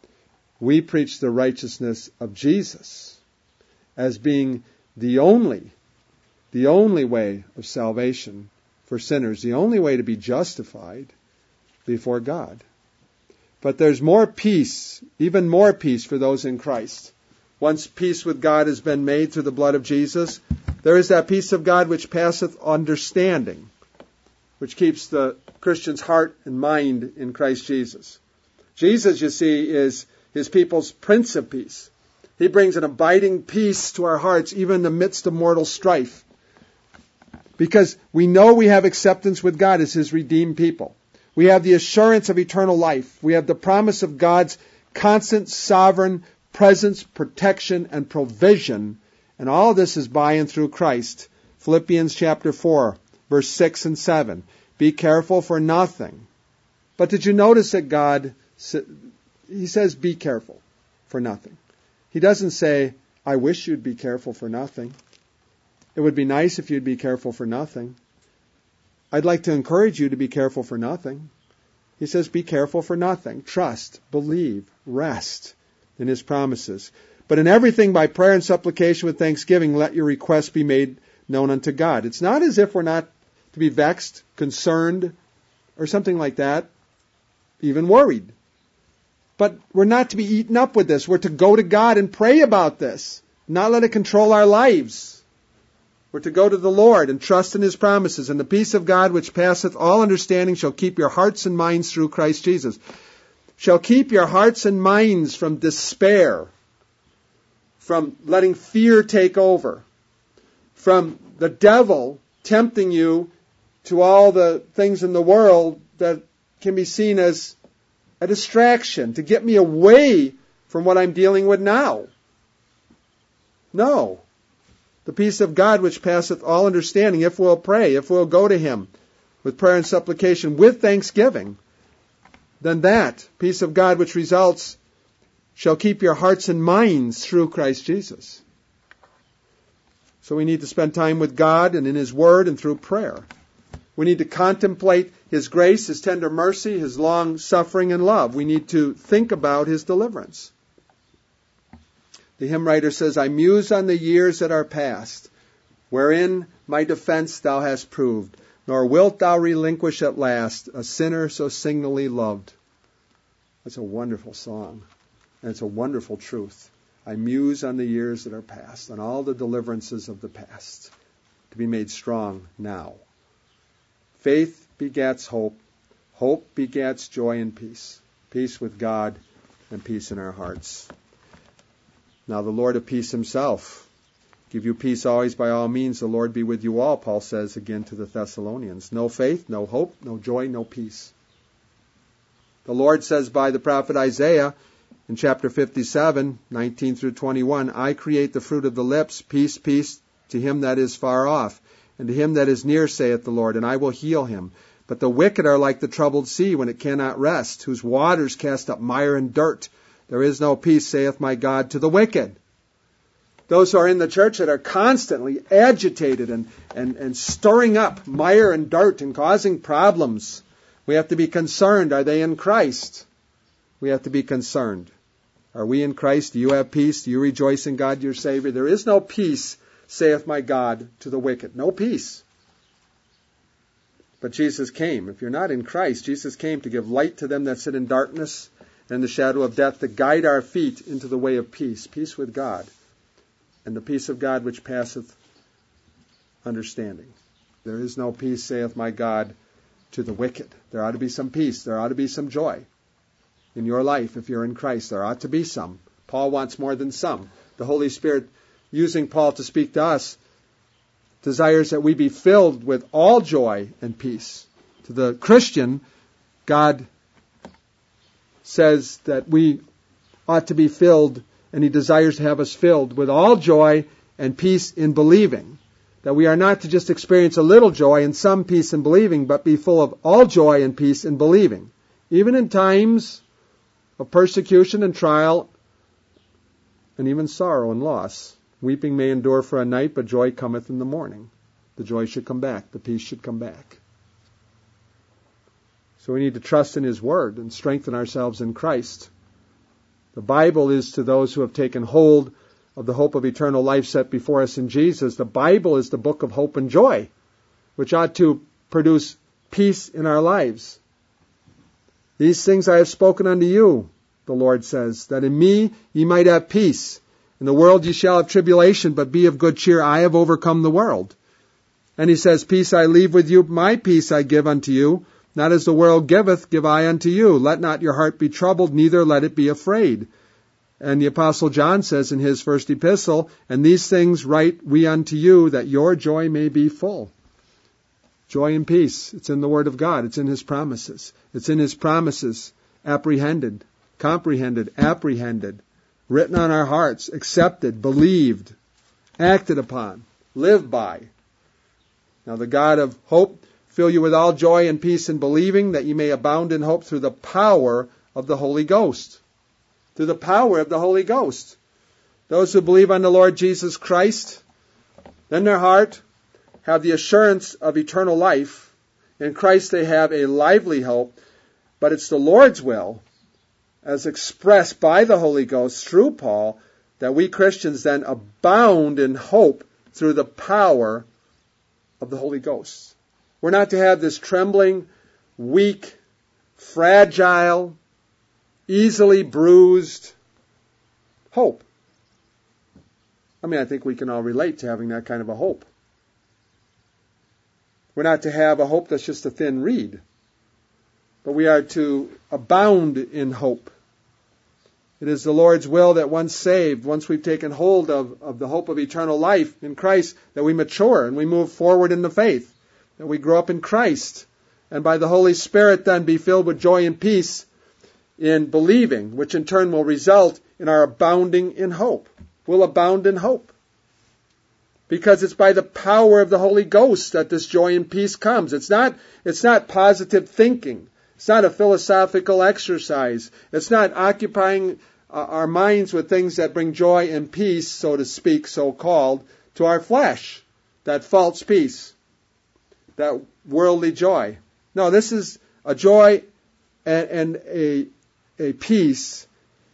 We preach the righteousness of Jesus as being the only, the only way of salvation for sinners, the only way to be justified before God. But there's more peace, even more peace for those in Christ. Once peace with God has been made through the blood of Jesus, there is that peace of God which passeth understanding, which keeps the Christian's heart and mind in Christ Jesus. Jesus, you see, is his people's Prince of Peace. He brings an abiding peace to our hearts, even in the midst of mortal strife. Because we know we have acceptance with God as his redeemed people. We have the assurance of eternal life. We have the promise of God's constant, sovereign presence, protection, and provision. And all of this is by and through Christ. Philippians chapter four, verse six and seven. Be careful for nothing. But did you notice that God, he says, be careful for nothing. He doesn't say, I wish you'd be careful for nothing. It would be nice if you'd be careful for nothing. I'd like to encourage you to be careful for nothing. He says, be careful for nothing. Trust, believe, rest in his promises. But in everything by prayer and supplication with thanksgiving, let your requests be made known unto God. It's not as if we're not to be vexed, concerned, or something like that, even worried. But we're not to be eaten up with this. We're to go to God and pray about this, not let it control our lives. We're to go to the Lord and trust in his promises. And the peace of God, which passeth all understanding, shall keep your hearts and minds through Christ Jesus. Shall keep your hearts and minds from despair, from letting fear take over, from the devil tempting you to all the things in the world that can be seen as a distraction, to get me away from what I'm dealing with now. No. The peace of God which passeth all understanding, if we'll pray, if we'll go to him with prayer and supplication, with thanksgiving, then that peace of God which results shall keep your hearts and minds through Christ Jesus. So we need to spend time with God and in his word and through prayer. We need to contemplate his grace, his tender mercy, his long suffering and love. We need to think about his deliverance. The hymn writer says, I muse on the years that are past, wherein my defense thou hast proved, nor wilt thou relinquish at last a sinner so signally loved. That's a wonderful song, and it's a wonderful truth. I muse on the years that are past, on all the deliverances of the past, to be made strong now. Faith begets hope. Hope begets joy and peace. Peace with God and peace in our hearts. Now the Lord of peace himself give you peace always by all means. The Lord be with you all, Paul says again to the Thessalonians. No faith, no hope, no joy, no peace. The Lord says by the prophet Isaiah in chapter fifty-seven, nineteen through twenty-one, I create the fruit of the lips, peace, peace to him that is far off, and to him that is near, saith the Lord, and I will heal him. But the wicked are like the troubled sea when it cannot rest, whose waters cast up mire and dirt. There is no peace, saith my God, to the wicked. Those who are in the church that are constantly agitated and, and, and stirring up mire and dirt and causing problems, we have to be concerned. Are they in Christ? We have to be concerned. Are we in Christ? Do you have peace? Do you rejoice in God your Savior? There is no peace, saith my God, to the wicked. No peace. But Jesus came. If you're not in Christ, Jesus came to give light to them that sit in darkness and the shadow of death, to guide our feet into the way of peace, peace with God, and the peace of God which passeth understanding. There is no peace, saith my God, to the wicked. There ought to be some peace. There ought to be some joy in your life if you're in Christ. There ought to be some. Paul wants more than some. The Holy Spirit, using Paul to speak to us, desires that we be filled with all joy and peace. To the Christian, God says that we ought to be filled, and He desires to have us filled with all joy and peace in believing. That we are not to just experience a little joy and some peace in believing, but be full of all joy and peace in believing. Even in times of persecution and trial, and even sorrow and loss. Weeping may endure for a night, but joy cometh in the morning. The joy should come back. The peace should come back. So we need to trust in His Word and strengthen ourselves in Christ. The Bible is to those who have taken hold of the hope of eternal life set before us in Jesus. The Bible is the book of hope and joy, which ought to produce peace in our lives. These things I have spoken unto you, the Lord says, that in me ye might have peace. In the world ye shall have tribulation, but be of good cheer. I have overcome the world. And He says, peace I leave with you, my peace I give unto you. Not as the world giveth, give I unto you. Let not your heart be troubled, neither let it be afraid. And the Apostle John says in his first epistle, and these things write we unto you, that your joy may be full. Joy and peace. It's in the Word of God. It's in His promises. It's in His promises, apprehended, comprehended, apprehended, written on our hearts, accepted, believed, acted upon, lived by. Now the God of hope fill you with all joy and peace in believing, that you may abound in hope through the power of the Holy Ghost. Through the power of the Holy Ghost. Those who believe on the Lord Jesus Christ, in their heart, have the assurance of eternal life. In Christ they have a lively hope, but it's the Lord's will, as expressed by the Holy Ghost through Paul, that we Christians then abound in hope through the power of the Holy Ghost. We're not to have this trembling, weak, fragile, easily bruised hope. I mean, I think we can all relate to having that kind of a hope. We're not to have a hope that's just a thin reed, but we are to abound in hope. It is the Lord's will that once saved, once we've taken hold of, of the hope of eternal life in Christ, that we mature and we move forward in the faith, that we grow up in Christ, and by the Holy Spirit then be filled with joy and peace in believing, which in turn will result in our abounding in hope. We'll abound in hope. Because it's by the power of the Holy Ghost that this joy and peace comes. It's not, it's not positive thinking. It's not a philosophical exercise. It's not occupying uh, our minds with things that bring joy and peace, so to speak, so-called, to our flesh. That false peace. That worldly joy. No, this is a joy and, and a, a peace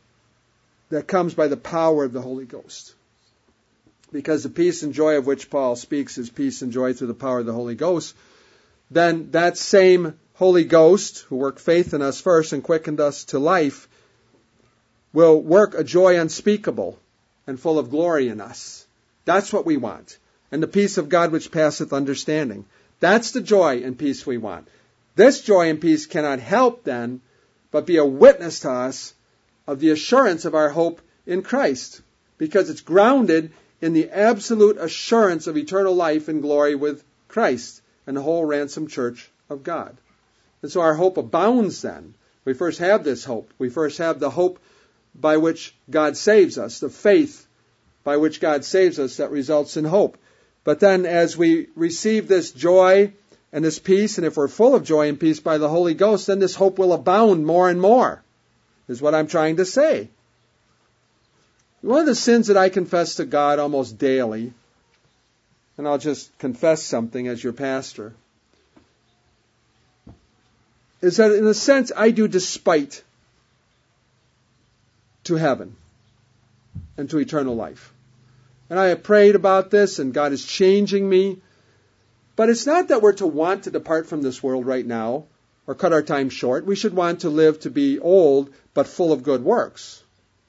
that comes by the power of the Holy Ghost. Because the peace and joy of which Paul speaks is peace and joy through the power of the Holy Ghost, then that same Holy Ghost, who worked faith in us first and quickened us to life, will work a joy unspeakable and full of glory in us. That's what we want. And the peace of God which passeth understanding. That's the joy and peace we want. This joy and peace cannot help then but be a witness to us of the assurance of our hope in Christ, because it's grounded in the absolute assurance of eternal life and glory with Christ and the whole ransomed church of God. And so our hope abounds then. We first have this hope. We first have the hope by which God saves us, the faith by which God saves us that results in hope. But then as we receive this joy and this peace, and if we're full of joy and peace by the Holy Ghost, then this hope will abound more and more, is what I'm trying to say. One of the sins that I confess to God almost daily, and I'll just confess something as your pastor, is that in a sense I do despite to heaven and to eternal life. And I have prayed about this, and God is changing me. But it's not that we're to want to depart from this world right now, or cut our time short. We should want to live to be old, but full of good works.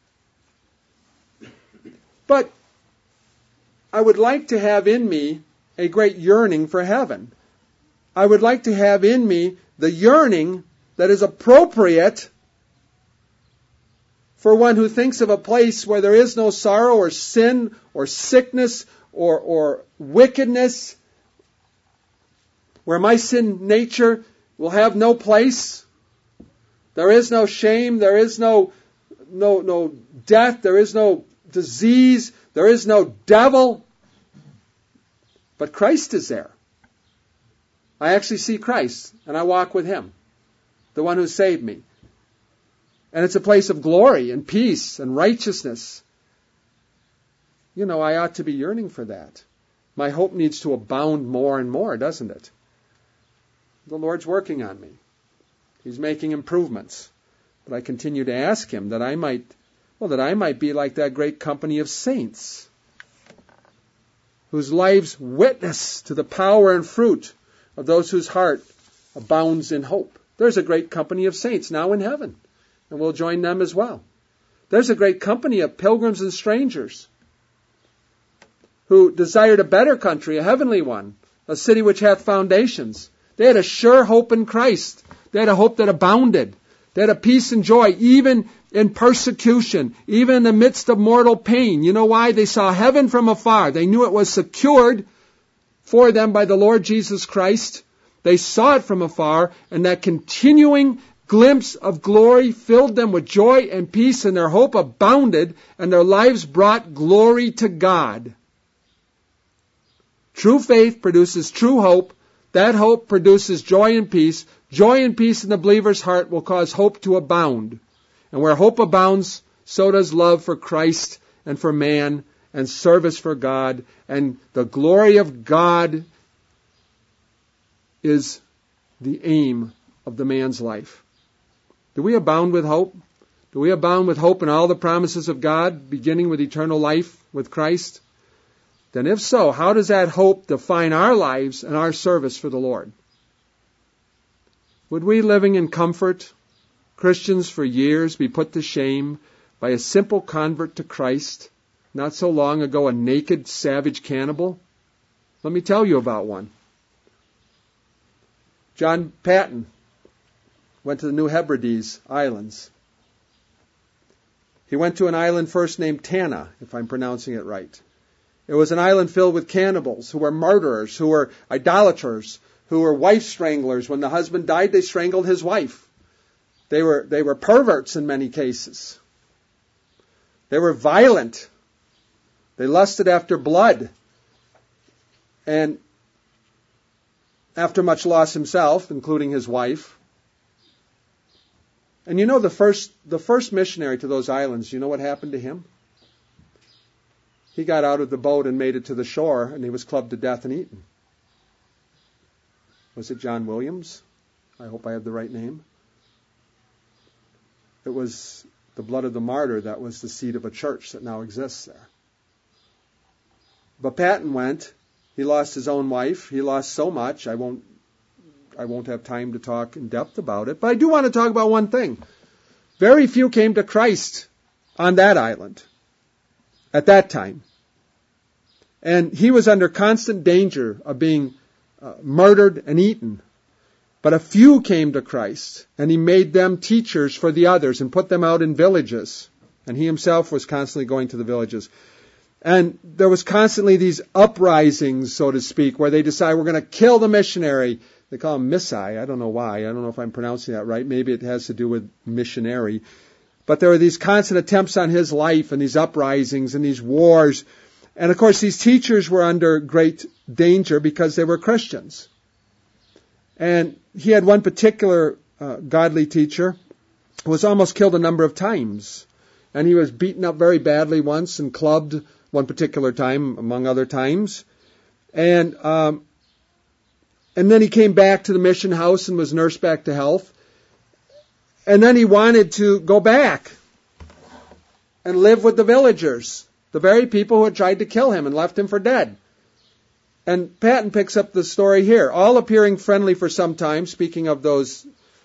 But I would like to have in me a great yearning for heaven. I would like to have in me the yearning that is appropriate for one who thinks of a place where there is no sorrow or sin or sickness or, or wickedness, where my sin nature will have no place. There is no shame, there is no, no, no death, there is no disease, there is no devil. But Christ is there. I actually see Christ, and I walk with Him, the one who saved me. And it's a place of glory and peace and righteousness. You know, I ought to be yearning for that. My hope needs to abound more and more, doesn't it? The Lord's working on me. He's making improvements. But I continue to ask Him that I might, well, that I might be like that great company of saints whose lives witness to the power and fruit of those whose heart abounds in hope. There's a great company of saints now in heaven. And we'll join them as well. There's a great company of pilgrims and strangers who desired a better country, a heavenly one, a city which hath foundations. They had a sure hope in Christ. They had a hope that abounded. They had a peace and joy, even in persecution, even in the midst of mortal pain. You know why? They saw heaven from afar. They knew it was secured for them by the Lord Jesus Christ. They saw it from afar, and that continuing glimpse of glory filled them with joy and peace, and their hope abounded, and their lives brought glory to God. True faith produces true hope. That hope produces joy and peace. Joy and peace in the believer's heart will cause hope to abound. And where hope abounds, so does love for Christ and for man and service for God. And the glory of God is the aim of the man's life. Do we abound with hope? Do we abound with hope in all the promises of God, beginning with eternal life with Christ? Then if so, how does that hope define our lives and our service for the Lord? Would we, living in comfort, Christians for years, be put to shame by a simple convert to Christ, not so long ago a naked, savage cannibal? Let me tell you about one. John Paton went to the New Hebrides Islands. He went to an island first named Tanna, if I'm pronouncing it right. It was an island filled with cannibals who were murderers, who were idolaters, who were wife stranglers. When the husband died, they strangled his wife. They were, they were perverts in many cases. They were violent. They lusted after blood. And after much loss himself, including his wife. And you know the first the first missionary to those islands, you know what happened to him? He got out of the boat and made it to the shore, and he was clubbed to death and eaten. Was it John Williams? I hope I have the right name. It was the blood of the martyr that was the seed of a church that now exists there. But Paton went. He lost his own wife. He lost so much. I won't I won't have time to talk in depth about it. But I do want to talk about one thing. Very few came to Christ on that island at that time. And he was under constant danger of being uh, murdered and eaten. But a few came to Christ, and he made them teachers for the others and put them out in villages. And he himself was constantly going to the villages. And there was constantly these uprisings, so to speak, where they decide we're going to kill the missionary. They call him Missai. I don't know why. I don't know if I'm pronouncing that right. Maybe it has to do with missionary. But there were these constant attempts on his life and these uprisings and these wars. And of course, these teachers were under great danger because they were Christians. And he had one particular uh, godly teacher who was almost killed a number of times. And he was beaten up very badly once and clubbed one particular time, among other times. And um, and then he came back to the mission house and was nursed back to health. And then he wanted to go back and live with the villagers, the very people who had tried to kill him and left him for dead. And Paton picks up the story here. All appearing friendly for some time, speaking of those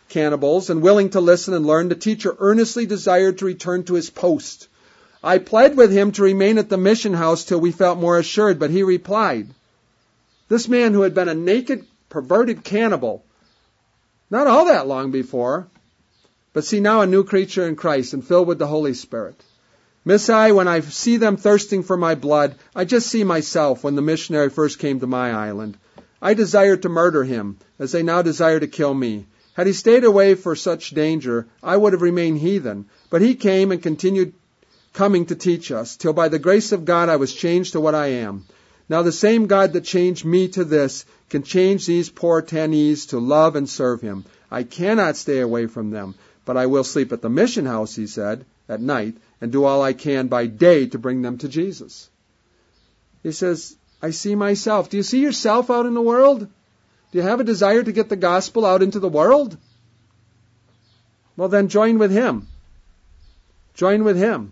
cannibals, and willing to listen and learn, the teacher earnestly desired to return to his post. I pled with him to remain at the mission house till we felt more assured, but he replied, this man who had been a naked, perverted cannibal, not all that long before, but see now a new creature in Christ and filled with the Holy Spirit. Miss I, when I see them thirsting for my blood, I just see myself when the missionary first came to my island. I desired to murder him, as they now desire to kill me. Had he stayed away for such danger, I would have remained heathen. But he came and continued coming to teach us, till by the grace of God I was changed to what I am. Now the same God that changed me to this can change these poor Tanese to love and serve him. I cannot stay away from them, but I will sleep at the mission house, he said, at night, and do all I can by day to bring them to Jesus. He says, I see myself. Do you see yourself out in the world? Do you have a desire to get the gospel out into the world? Well, then join with him. Join with him.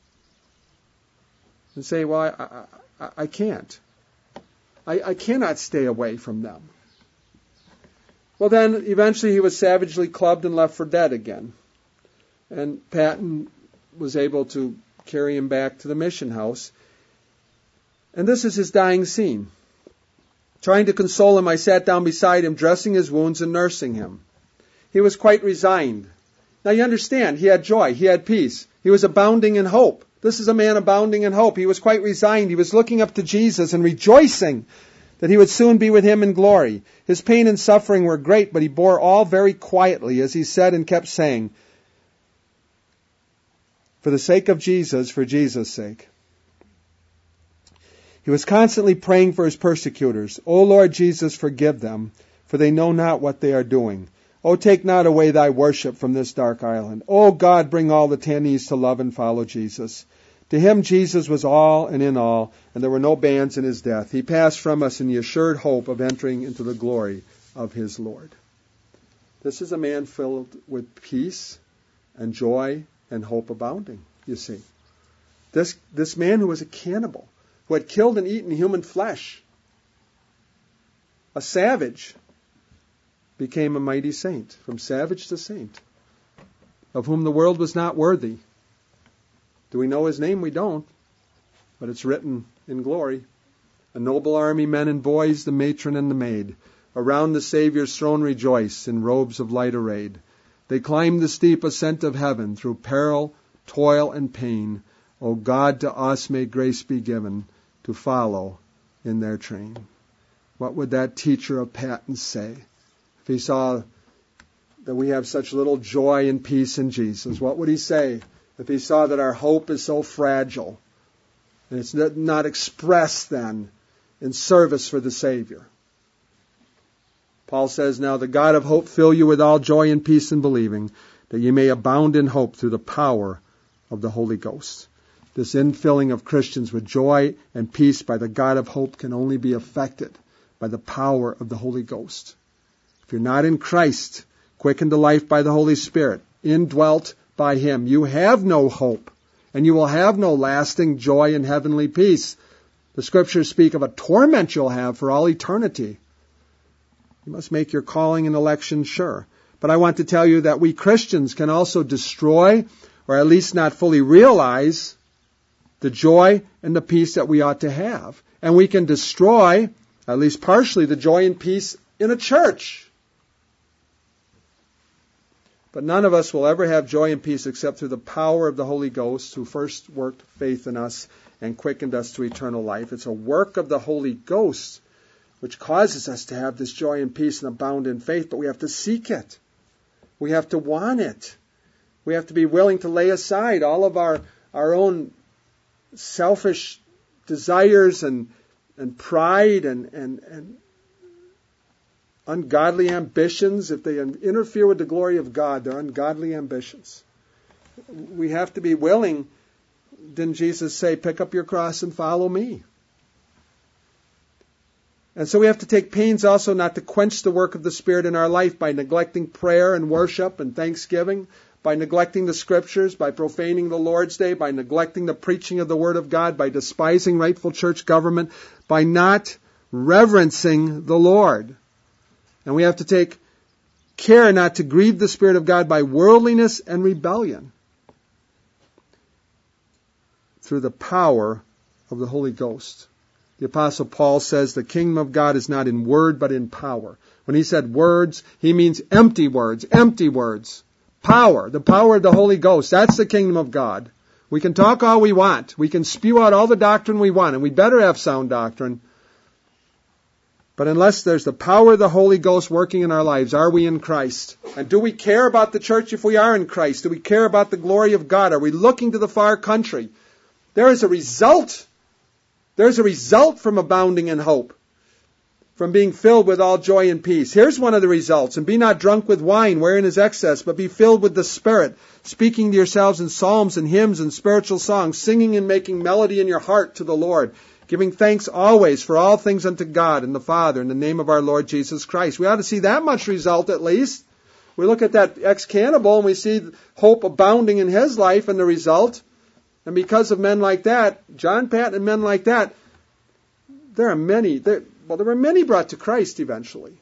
And say, well, I, I, I can't. I, I cannot stay away from them. Well, then, eventually he was savagely clubbed and left for dead again. And Patton was able to carry him back to the mission house. And this is his dying scene. Trying to console him, I sat down beside him, dressing his wounds and nursing him. He was quite resigned. Now you understand, he had joy, he had peace. He was abounding in hope. This is a man abounding in hope. He was quite resigned. He was looking up to Jesus and rejoicing that he would soon be with him in glory. His pain and suffering were great, but he bore all very quietly, as he said and kept saying, for the sake of Jesus, for Jesus' sake. He was constantly praying for his persecutors. O Lord Jesus, forgive them, for they know not what they are doing. O take not away thy worship from this dark island. O God, bring all the Tanese to love and follow Jesus. To him Jesus was all and in all, and there were no bands in his death. He passed from us in the assured hope of entering into the glory of his Lord. This is a man filled with peace and joy and hope abounding, you see. This, this man who was a cannibal, who had killed and eaten human flesh, a savage, became a mighty saint, from savage to saint, of whom the world was not worthy. Do we know his name? We don't, but it's written in glory. A noble army, men and boys, the matron and the maid, around the Savior's throne rejoice, in robes of light arrayed. They climb the steep ascent of heaven, through peril, toil, and pain. O God, to us may grace be given, to follow in their train. What would that teacher of Patton say if he saw that we have such little joy and peace in Jesus? What would he say if he saw that our hope is so fragile and it's not expressed then in service for the Savior? Paul says, now the God of hope fill you with all joy and peace in believing, that ye may abound in hope through the power of the Holy Ghost. This infilling of Christians with joy and peace by the God of hope can only be effected by the power of the Holy Ghost. If you're not in Christ, quickened to life by the Holy Spirit, indwelt by him, you have no hope, and you will have no lasting joy and heavenly peace. The Scriptures speak of a torment you'll have for all eternity. You must make your calling and election sure. But I want to tell you that we Christians can also destroy, or at least not fully realize, the joy and the peace that we ought to have. And we can destroy, at least partially, the joy and peace in a church. But none of us will ever have joy and peace except through the power of the Holy Ghost, who first worked faith in us and quickened us to eternal life. It's a work of the Holy Ghost which causes us to have this joy and peace and abound in faith, but we have to seek it. We have to want it. We have to be willing to lay aside all of our, our own selfish desires and, and pride and, and, and ungodly ambitions. If they interfere with the glory of God, they're ungodly ambitions. We have to be willing. Didn't Jesus say, pick up your cross and follow me? And so we have to take pains also not to quench the work of the Spirit in our life by neglecting prayer and worship and thanksgiving, by neglecting the Scriptures, by profaning the Lord's Day, by neglecting the preaching of the Word of God, by despising rightful church government, by not reverencing the Lord. And we have to take care not to grieve the Spirit of God by worldliness and rebellion, through the power of the Holy Ghost. The Apostle Paul says the kingdom of God is not in word but in power. When he said words, he means empty words, empty words. Power, the power of the Holy Ghost. That's the kingdom of God. We can talk all we want. We can spew out all the doctrine we want, and we better have sound doctrine. But unless there's the power of the Holy Ghost working in our lives, are we in Christ? And do we care about the church if we are in Christ? Do we care about the glory of God? Are we looking to the far country? There is a result. There's a result from abounding in hope, from being filled with all joy and peace. Here's one of the results. And be not drunk with wine, wherein is excess, but be filled with the Spirit, speaking to yourselves in psalms and hymns and spiritual songs, singing and making melody in your heart to the Lord, giving thanks always for all things unto God and the Father in the name of our Lord Jesus Christ. We ought to see that much result at least. We look at that ex-cannibal and we see hope abounding in his life and the result. And because of men like that, John Patton and men like that, there are many, there, well, there were many brought to Christ eventually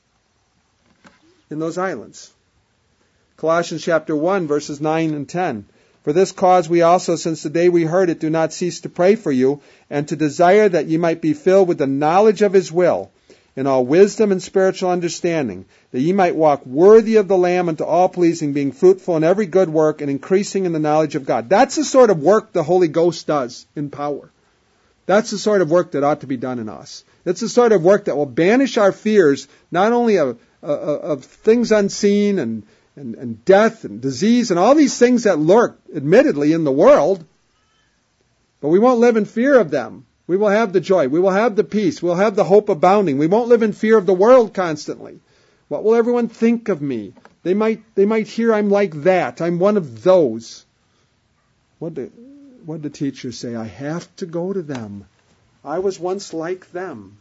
in those islands. Colossians chapter one, verses nine and ten. For this cause we also, since the day we heard it, do not cease to pray for you, and to desire that ye might be filled with the knowledge of his will, in all wisdom and spiritual understanding, that ye might walk worthy of the Lamb unto all pleasing, being fruitful in every good work, and increasing in the knowledge of God. That's the sort of work the Holy Ghost does in power. That's the sort of work that ought to be done in us. It's the sort of work that will banish our fears, not only of, of, of things unseen and, and, and death and disease and all these things that lurk, admittedly, in the world, but we won't live in fear of them. We will have the joy. We will have the peace. We'll have the hope abounding. We won't live in fear of the world constantly. What will everyone think of me? They might they might hear I'm like that. I'm one of those. What did, what did the teacher say? I have to go to them. I was once like them.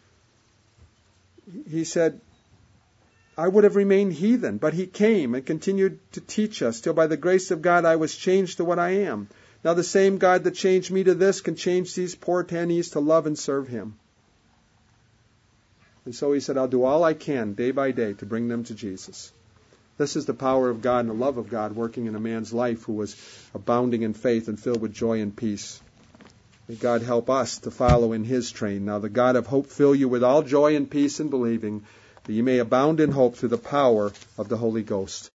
He said, I would have remained heathen, but he came and continued to teach us till by the grace of God I was changed to what I am. Now the same God that changed me to this can change these poor tannies to love and serve him. And so he said, I'll do all I can day by day to bring them to Jesus. This is the power of God and the love of God working in a man's life who was abounding in faith and filled with joy and peace. May God help us to follow in his train. Now the God of hope fill you with all joy and peace in believing, that you may abound in hope through the power of the Holy Ghost.